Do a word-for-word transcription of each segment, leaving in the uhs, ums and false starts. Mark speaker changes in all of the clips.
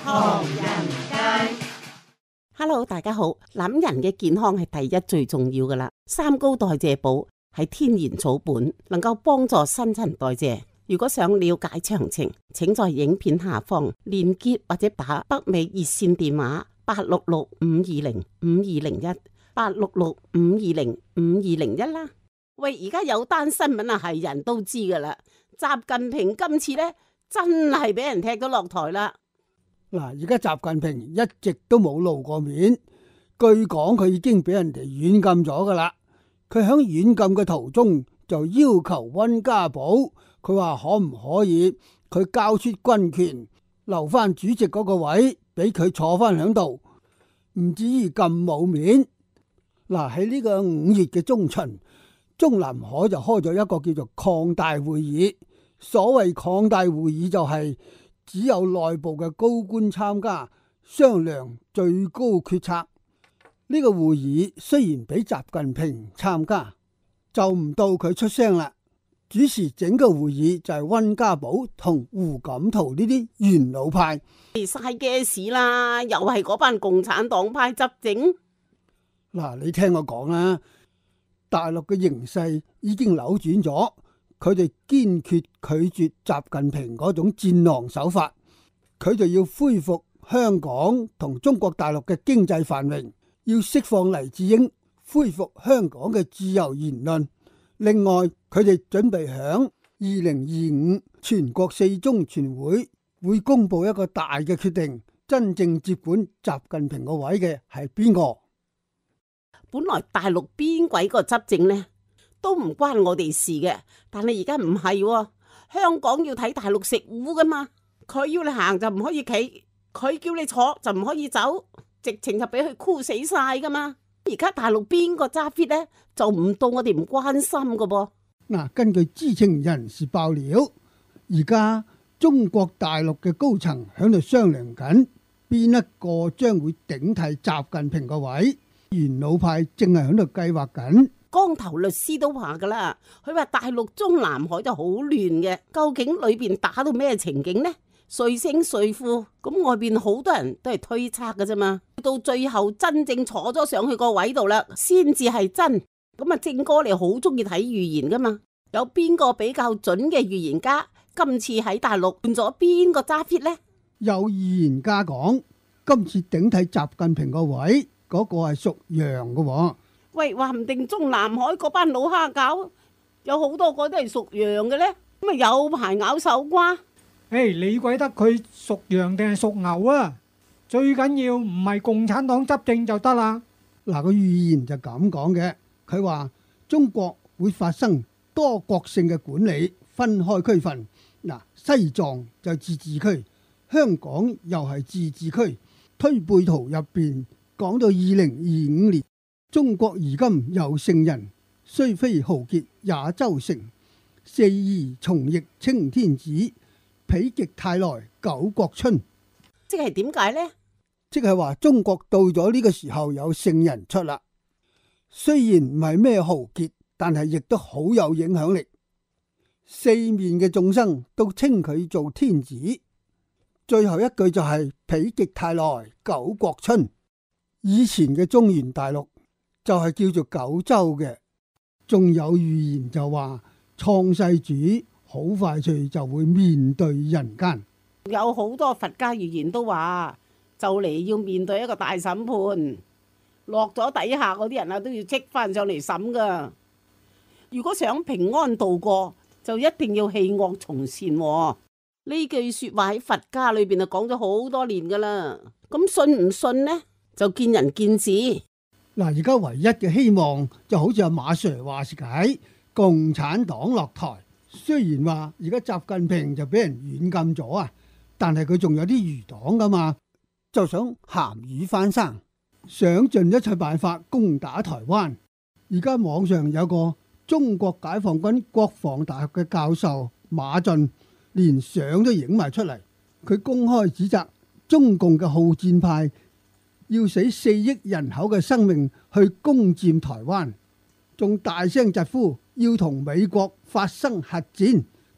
Speaker 1: 唐人街。
Speaker 2: Hello， 大家好。諗人嘅健康係第一最重要噶啦。三高代謝寶係天然草本，能夠幫助新陳代謝。如果想了解詳情，請在影片下方連結或者打北美熱線電話八六六五二零五二零一八六六五二零五二零一啦。喂，而家有單新聞啊，係人都知噶啦。習近平今次呢，真係俾人踢咗落台啦。
Speaker 3: 嗱，而家習近平一直都冇露過面，據講佢已經俾人哋軟禁咗噶啦。佢喺軟禁嘅途中就要求溫家寶，佢話可唔可以佢交出軍權，留翻主席嗰個位俾佢坐翻響度，唔至於咁冇面。嗱，喺呢個五月嘅中旬，中南海就開咗一個叫做擴大會議。所謂擴大會議就係、是只有內部嘅高官參加商量最高決策。呢個會議雖然俾習近平參加，就唔到佢出聲啦。主持整個會議就係溫家寶同胡錦濤呢啲元老派。
Speaker 2: 嚟晒嘅事啦，又係嗰班共產黨派執政。
Speaker 3: 嗱，你聽我講啦，大陸嘅形勢已經扭轉咗。佢哋堅決拒絕習近平嗰種戰狼手法，佢就要恢復香港同中國大陸嘅經濟繁榮，要釋放黎智英，恢復香港嘅自由言論。另外，佢哋準備響二零二五全國四中全會會公布一個大嘅決定，真正接管習近平個位嘅係邊個？
Speaker 2: 本來大陸邊鬼個執政呢？都唔關我哋事嘅，但係而家唔係，香港要睇大陸食糊噶嘛，佢要你行就唔可以企，佢叫你坐就唔可以走，直情就俾佢箍死晒噶嘛。而家大陸邊個揸 fit 呢？就唔到我哋唔關心噶噃。
Speaker 3: 嗱，根據知情人士爆料，而家中國大陸嘅高層喺度商量緊邊一個將會頂替習近平個位，元老派正係喺度計劃緊。
Speaker 2: 光頭律師都話噶啦，佢話大陸中南海就好亂嘅，究竟裏邊打到咩情景呢？誰勝誰負？咁外邊好多人都係推測噶啫嘛，到最後真正坐咗上去個位度啦，先至係真。咁啊，正哥你好中意睇預言噶嘛？有邊個比較準嘅預言家？今次喺大陸換咗邊個揸 fit 呢？
Speaker 3: 有預言家講，今次頂替習近平個位嗰個係屬羊噶。
Speaker 2: 喂，話唔定中南海嗰班老蝦餃有好多個都係屬羊嘅呢，咁啊有排咬手瓜。
Speaker 1: 誒，hey, 你鬼得佢屬羊定係屬牛啊？最緊要唔係共產黨執政就得啦。
Speaker 3: 嗱，個預言就咁講嘅，佢話中國會發生多國性嘅管理，分開區份。嗱，西藏就自治區，香港又係自治區。推背圖入邊講到二零二五年。中國如今有聖人，雖非豪傑也周成。四夷從役青天子，否極泰來九國春。
Speaker 2: 即係點解呢？
Speaker 3: 即係話中國到咗呢個時候有聖人出啦。雖然唔係咩豪傑，但係亦都好有影響力。四面嘅眾生都稱佢做天子。最後一句就係否極泰來九國春。以前嘅中原大陸就係叫做九州嘅，仲有預言就話創世主好快脆就會面對人間。
Speaker 2: 有好多佛家預言都話就嚟要面對一個大審判，落咗底下嗰啲人啊都要積翻上嚟審噶。如果想平安度過，就一定要棄惡從善。呢句說話喺佛家裏邊啊講咗好多年噶啦。咁信唔信呢？就見仁見智。
Speaker 3: 嗱，而家唯一嘅希望就好似阿馬 Sir 話事解，共產黨落台。雖然話而家習近平就俾人軟禁咗啊，但係佢仲有啲餘黨噶嘛，就想鹹魚翻生，想盡一切辦法攻打台灣。而家網上有個中國解放軍國防大學嘅教授馬駿，連相都影埋出嚟，佢公開指責中共嘅好戰派要使四億人口嘅生命去攻佔台灣，仲大聲疾呼要同美國發生核戰，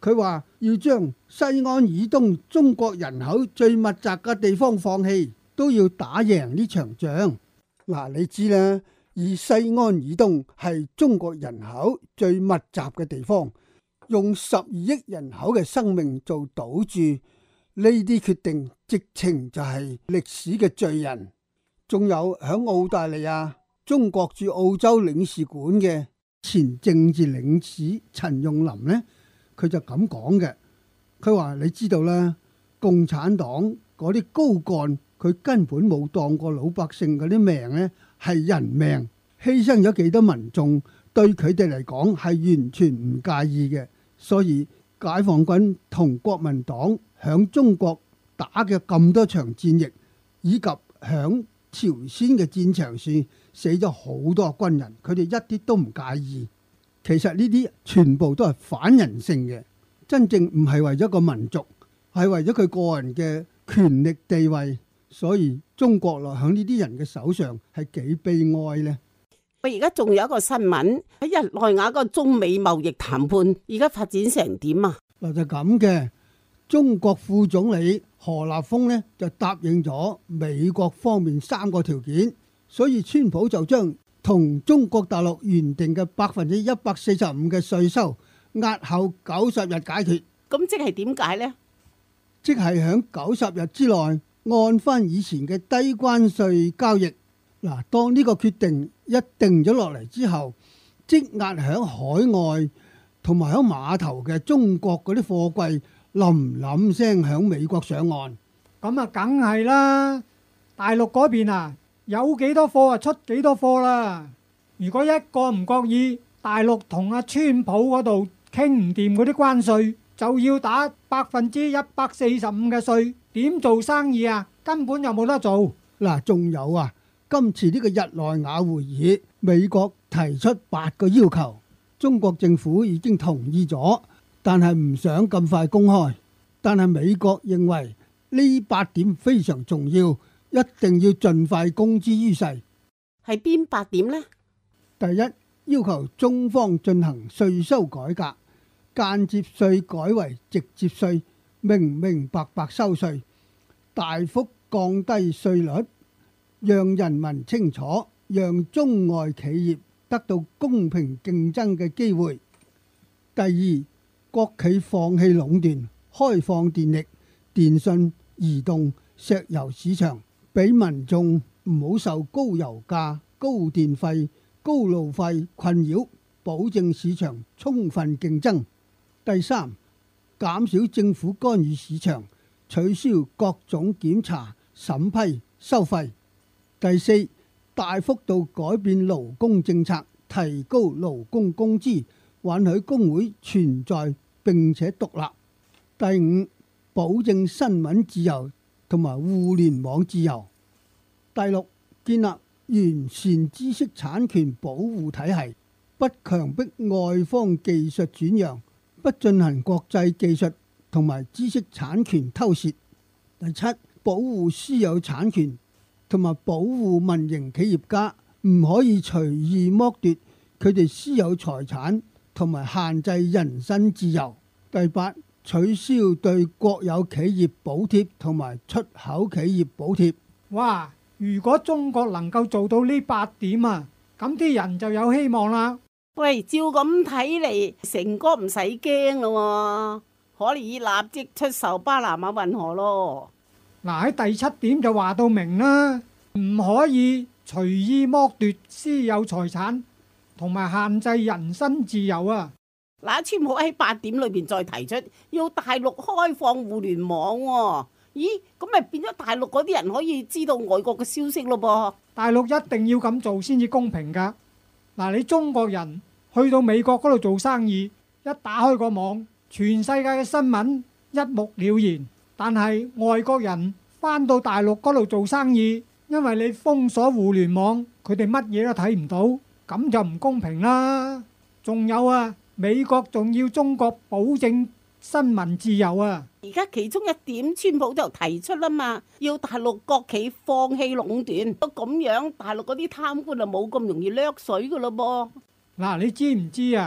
Speaker 3: 佢話要將西安以東中國人口最密集嘅地方放棄，都要打贏呢場仗。嗱，你知啦，以西安以東係中國人口最密集嘅地方，用十二億人口嘅生命做賭注，呢啲決定直情就係歷史嘅罪人。仲有響澳大利亞中國駐澳洲領事館嘅前政治領事陳用林呢，佢就咁講嘅。佢話你知道啦，共產黨嗰啲高幹，佢根本冇當過老百姓嗰啲命呢係人命，犧牲咗幾多民眾，對佢哋嚟講係完全唔介意嘅。所以解放軍同國民黨響中國打嘅咁多場戰役，以及響朝鮮嘅戰場上死咗好多軍人，佢哋一啲都唔介意。其實呢啲全部都係反人性嘅，真正唔係為咗個民族，係為咗佢個人嘅權力地位。所以中國落喺呢啲人嘅手上係幾悲哀呢？
Speaker 2: 喂，而家仲有一個新聞喺日內瓦個中美貿易談判，而家發展成點啊？
Speaker 3: 嗱，就咁嘅，中國副總理何立峰呢就答應咗美國方面三個條件，所以川普就將同中國大陸原定嘅百分之一百四十五嘅稅收押後九十日解決。
Speaker 2: 咁即係點解呢？
Speaker 3: 即係響九十日之內按翻以前嘅低關稅交易。嗱，當呢個決定一定咗落嚟之後，積壓響海外同埋響碼頭嘅中國嗰啲貨櫃冧冧聲響美國上岸。
Speaker 1: 咁啊，梗係啦！大陸嗰邊啊，有幾多貨啊出幾多貨啦。如果一個唔覺意，大陸同阿川普嗰度傾唔掂嗰啲關稅，就要打百分之一百四十五嘅稅，點做生意啊？根本就冇得做。
Speaker 3: 嗱，仲有啊！今次呢個日內瓦會議，美國提出八個要求，中國政府已經同意咗，但係唔想咁快公開。但係美國認為呢八點非常重要，一定要盡快公之於世。
Speaker 2: 係邊八點呢？
Speaker 3: 第一，要求中方進行稅收改革，間接稅改為直接稅，明明白白收稅，大幅降低稅率，讓人民清楚，讓中外企業得到公平競爭嘅機會。第二，國企放棄壟斷，開放電力、電信、移動、石油市場，俾民眾唔好受高油價、高電費、高路費困擾，保證市場充分競爭。第三，減少政府干預市場，取消各種檢查、審批、收費。第四，大幅度改變勞工政策，提高勞工工資，允許工會存在並且獨立。第五，保證新聞自由同埋互聯網自由。第六，建立完善知識產權保護體系，不強迫外方技術轉讓，不進行國際技術同埋知識產權偷竊。第七，保護私有產權同埋保護民營企業家，唔可以隨意剝奪佢哋私有財產同埋限制人身自由。第八，取消對國有企業補貼同埋出口企業補貼。
Speaker 1: 哇！如果中國能夠做到呢八點啊，咁啲人就有希望啦。
Speaker 2: 喂，照咁睇嚟，成哥唔使驚咯，可以立即出售巴拿馬運河咯。
Speaker 1: 嗱，喺第七點就話到明啦，唔可以隨意剝奪私有財產同埋限制人身自由啊。
Speaker 2: 嗱，川普喺八點裏邊再提出要大陸開放互聯網喎。咦，咁咪變咗大陸嗰啲人可以知道外國嘅消息咯噃？
Speaker 1: 大陸一定要咁做先至公平噶。嗱，你中國人去到美國嗰度做生意，一打開個網，全世界嘅新聞一目了然。但係外國人翻到大陸嗰度做生意，因為你封鎖互聯網，佢哋乜嘢都睇唔到，咁就唔公平啦。仲有啊，美國仲要中國保證新聞自由啊！
Speaker 2: 而家其中一點，川普就提出啦嘛，要大陸國企放棄壟斷，都咁樣，大陸嗰啲貪官就冇咁容易掠水噶咯噃。
Speaker 1: 嗱，你知唔知啊？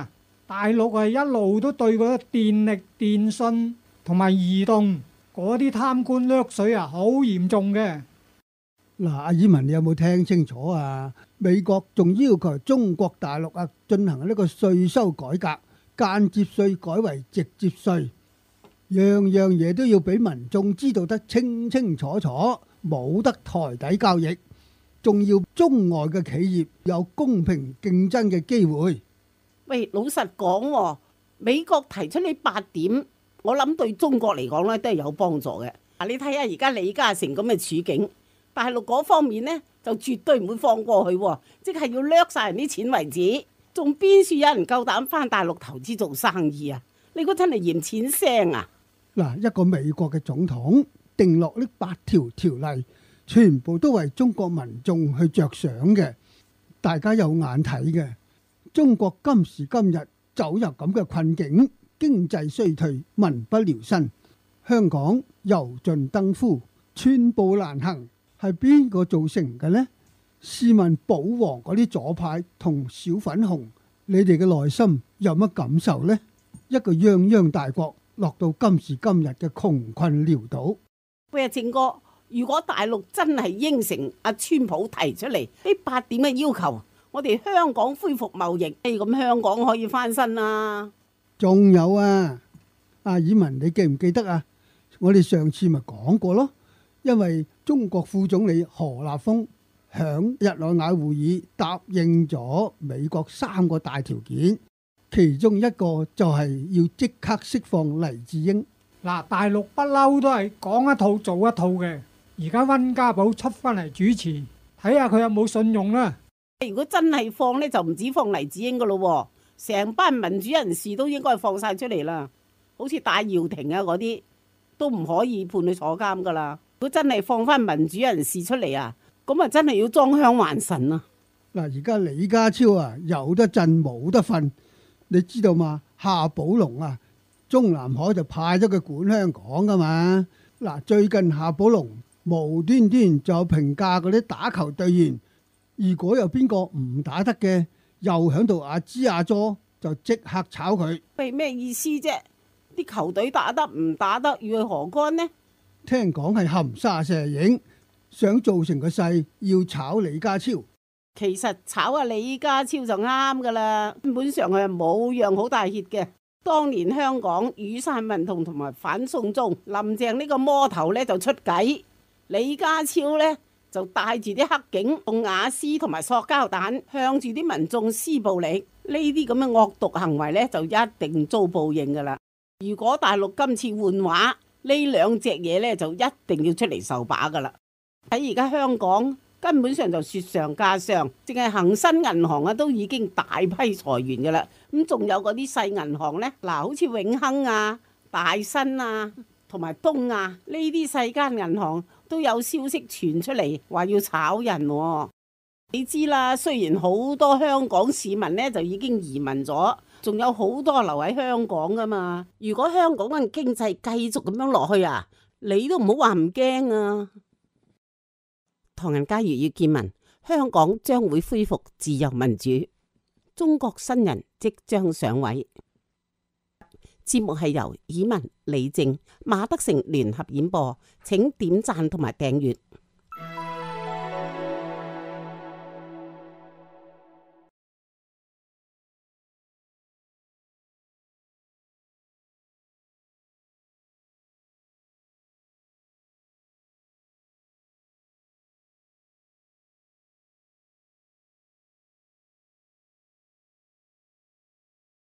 Speaker 1: 大陸係一路都對嗰個電力、電信同埋移動嗰啲貪官掠水啊，好嚴重嘅。
Speaker 3: 嗱，阿爾文，你有冇聽清楚啊？美國仲要求中國大陸啊進行呢個稅收改革，間接稅改為直接稅，樣樣嘢都要俾民眾知道得清清楚楚，冇得台底交易，仲要中外嘅企業有公平競爭嘅機會。
Speaker 2: 喂，老實講喎，美國提出呢八點，我諗對中國嚟講咧都係有幫助嘅。嗱，你睇下而家李嘉誠咁嘅處境，大陸嗰方面呢，就絕對唔會放過佢喎，即係要掠晒人啲錢為止，仲邊處有人夠膽返大陸投資做生意啊？你估真係嫌錢腥啊？
Speaker 3: 嗱，一個美國嘅總統定落呢八條條例，全部都為中國民眾去着想嘅，大家有眼睇嘅。中國今時今日走入咁嘅困境，經濟衰退，民不聊生，香港油盡燈枯，寸步難行。係邊個造成嘅呢？試問保皇嗰啲左派同小粉紅，你哋嘅內心有乜感受呢？一個泱泱大國落到今時今日嘅窮困潦倒。
Speaker 2: 喂，正哥，如果大陸真係應承阿川普提出嚟呢八點嘅要求，我哋香港恢復貿易，咁香港可以翻身啊？
Speaker 3: 仲有啊，阿爾文，你記唔記得啊？我哋上次咪講過咯。因為中國副總理何立峰響日內瓦會議答應咗美國三個大條件，其中一個就係要即刻釋放黎智英。
Speaker 1: 嗱，大陸不嬲都係講一套做一套嘅，而家溫家寶出翻嚟主持，睇下佢有冇信用啦。
Speaker 2: 如果真係放呢，就唔止放黎智英噶咯，成班民主人士都應該放晒出嚟啦，好似戴耀廷啊嗰啲都唔可以判佢坐監噶啦。如果真係放翻民主人士出嚟啊，咁啊真係要裝香還神啊！
Speaker 3: 嗱，而家李家超啊有得震冇得瞓，你知道嘛？夏寶龍啊，中南海就派咗佢管香港噶嘛。嗱，最近夏寶龍無端端就評價嗰啲打球隊員，如果有邊個唔打得嘅，又響度阿支阿佐，就即刻炒佢。
Speaker 2: 喂，咩意思啫？啲球隊打得唔打得，與佢何干呢？
Speaker 3: 聽講係含沙射影，想造成個勢要炒李家超。
Speaker 2: 其實炒阿李家超就啱噶啦，根本上佢係冇樣好大怯嘅。當年香港雨傘運動同埋反送中，林鄭呢個魔頭呢就出計，李家超呢就帶住啲黑警用瓦斯同埋塑膠彈向住啲民眾施暴力。呢啲咁嘅惡毒行為呢就一定遭報應噶啦。如果大陸今次換話，呢兩隻嘢咧就一定要出嚟受把噶啦！喺而家香港根本上就雪上加霜，淨係恒生銀行啊都已經大批裁員噶啦。咁仲有嗰啲細銀行呢，嗱，好似永亨啊、大新啊同埋東亞呢啲細間銀行都有消息傳出嚟話要炒人喎。你知啦，雖然好多香港市民呢就已經移民咗，仲有好多留喺香港噶嘛。如果香港嘅經濟繼續咁樣落去啊，你都唔好話唔驚啊！唐人街粵語見聞，香港將會恢復自由民主，中國新人即將上位。節目係由以文、李正、馬德成聯合演播，請點讚同埋訂閱。